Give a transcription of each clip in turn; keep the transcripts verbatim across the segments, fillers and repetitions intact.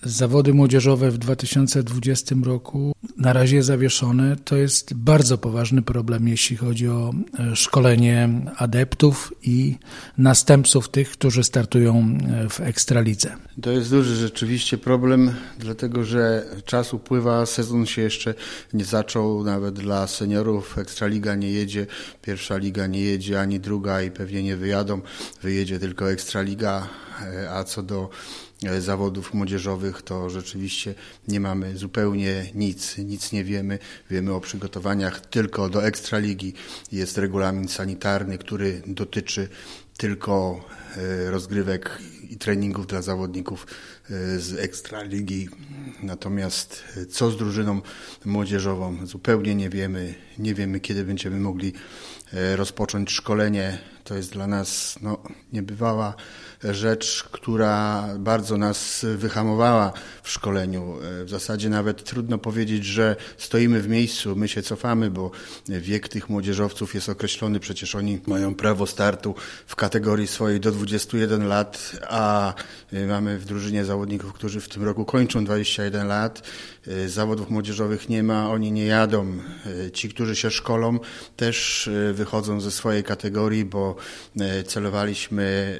zawody młodzieżowe w dwa tysiące dwudziestym roku na razie zawieszone. To jest bardzo poważny problem, jeśli chodzi o szkolenie adeptów i następców tych, którzy startują w Ekstralidze. To jest duży rzeczywiście problem, dlatego że czas upływa, sezon się jeszcze nie zaczął, nawet dla seniorów Ekstraliga nie jedzie, pierwsza liga nie jedzie, ani druga i pewnie nie wyjadą, wyjedzie tylko Ekstraliga, a co do zawodów młodzieżowych to rzeczywiście nie mamy zupełnie nic, nic nie wiemy. Wiemy o przygotowaniach tylko do Ekstraligi. Jest regulamin sanitarny, który dotyczy tylko rozgrywek i treningów dla zawodników z Ekstraligi. Natomiast co z drużyną młodzieżową zupełnie nie wiemy. Nie wiemy, kiedy będziemy mogli rozpocząć szkolenie. To jest dla nas no, niebywała rzecz, która bardzo nas wyhamowała w szkoleniu. W zasadzie nawet trudno powiedzieć, że stoimy w miejscu, my się cofamy, bo wiek tych młodzieżowców jest określony, przecież oni mają prawo startu w kategorii swojej do dwudziestu jeden lat, a mamy w drużynie zawodników, którzy w tym roku kończą dwadzieścia jeden lat. Zawodów młodzieżowych nie ma, oni nie jadą. Ci, którzy się szkolą, też wychodzą ze swojej kategorii, bo celowaliśmy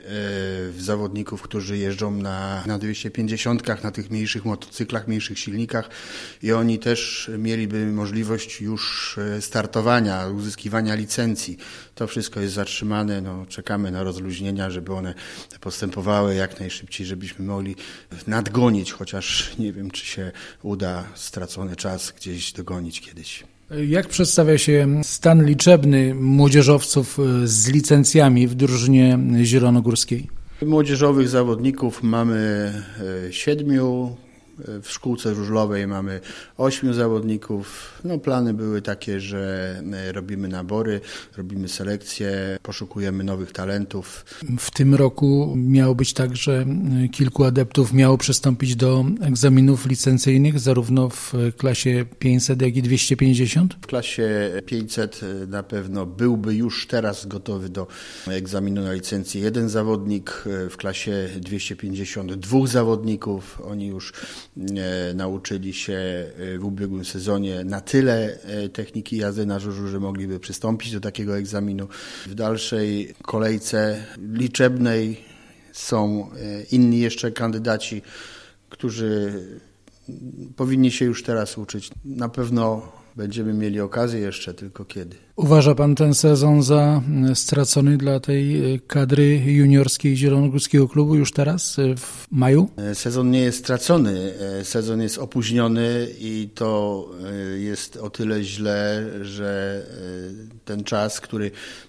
w zawodników, którzy jeżdżą na, na dwieście pięćdziesiątkach, na tych mniejszych motocyklach, mniejszych silnikach i oni też mieliby możliwość już startowania, uzyskiwania licencji. To wszystko jest zatrzymane, no, czekamy na rozluźnienia, żeby one postępowały jak najszybciej, żebyśmy mogli nadgonić, chociaż nie wiem, czy się uda stracony czas gdzieś dogonić kiedyś. Jak przedstawia się stan liczebny młodzieżowców z licencjami w drużynie zielonogórskiej? Młodzieżowych zawodników mamy siedmiu, w szkółce żużlowej mamy ośmiu zawodników. No, plany były takie, że robimy nabory, robimy selekcję, poszukujemy nowych talentów. W tym roku miało być tak, że kilku adeptów miało przystąpić do egzaminów licencyjnych, zarówno w klasie pięćset, jak i dwieście pięćdziesiąt? W klasie pięćset na pewno byłby już teraz gotowy do egzaminu na licencję jeden zawodnik, w klasie dwieście pięćdziesiąt dwóch zawodników. Oni już nauczyli się w ubiegłym sezonie na tyle techniki jazdy na żużlu, że mogliby przystąpić do takiego egzaminu. W dalszej kolejce liczebnej są inni jeszcze kandydaci, którzy powinni się już teraz uczyć. Na pewno będziemy mieli okazję jeszcze, tylko kiedy. Uważa pan ten sezon za stracony dla tej kadry juniorskiej Zielonogórskiego Klubu już teraz, w maju? Sezon nie jest stracony, sezon jest opóźniony i to jest o tyle źle, że ten czas, który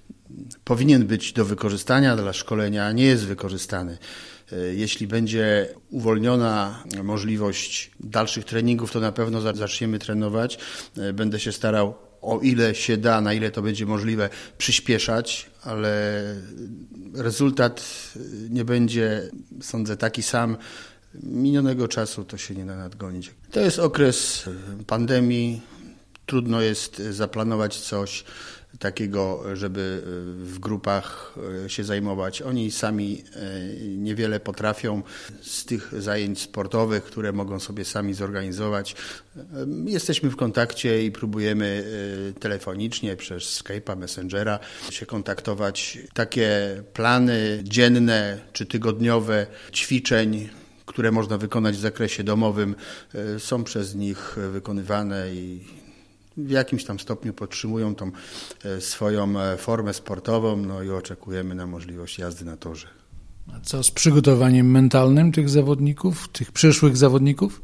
powinien być do wykorzystania dla szkolenia, nie jest wykorzystany. Jeśli będzie uwolniona możliwość dalszych treningów, to na pewno zaczniemy trenować. Będę się starał, o ile się da, na ile to będzie możliwe, przyspieszać, ale rezultat nie będzie, sądzę, taki sam. Minionego czasu to się nie da nadgonić. To jest okres pandemii. Trudno jest zaplanować coś takiego, żeby w grupach się zajmować. Oni sami niewiele potrafią z tych zajęć sportowych, które mogą sobie sami zorganizować. Jesteśmy w kontakcie i próbujemy telefonicznie przez Skype'a, Messengera się kontaktować. Takie plany dzienne czy tygodniowe ćwiczeń, które można wykonać w zakresie domowym, są przez nich wykonywane i w jakimś tam stopniu podtrzymują tą swoją formę sportową, no i oczekujemy na możliwość jazdy na torze. A co z przygotowaniem mentalnym tych zawodników, tych przyszłych zawodników?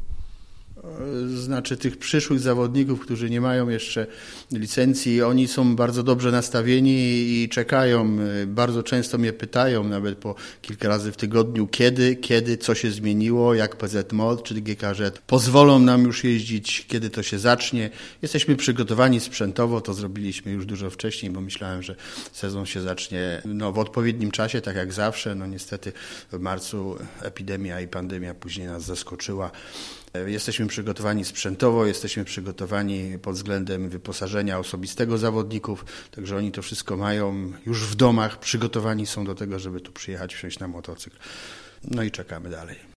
Znaczy tych przyszłych zawodników, którzy nie mają jeszcze licencji, oni są bardzo dobrze nastawieni i czekają. Bardzo często mnie pytają, nawet po kilka razy w tygodniu, kiedy, kiedy, co się zmieniło, jak P Z M O D czy G K Z pozwolą nam już jeździć, kiedy to się zacznie. Jesteśmy przygotowani sprzętowo, to zrobiliśmy już dużo wcześniej, bo myślałem, że sezon się zacznie no, w odpowiednim czasie, tak jak zawsze. No niestety w marcu epidemia i pandemia później nas zaskoczyła. Jesteśmy przygotowani sprzętowo, jesteśmy przygotowani pod względem wyposażenia osobistego zawodników, także oni to wszystko mają już w domach, przygotowani są do tego, żeby tu przyjechać, wsiąść na motocykl. No i czekamy dalej.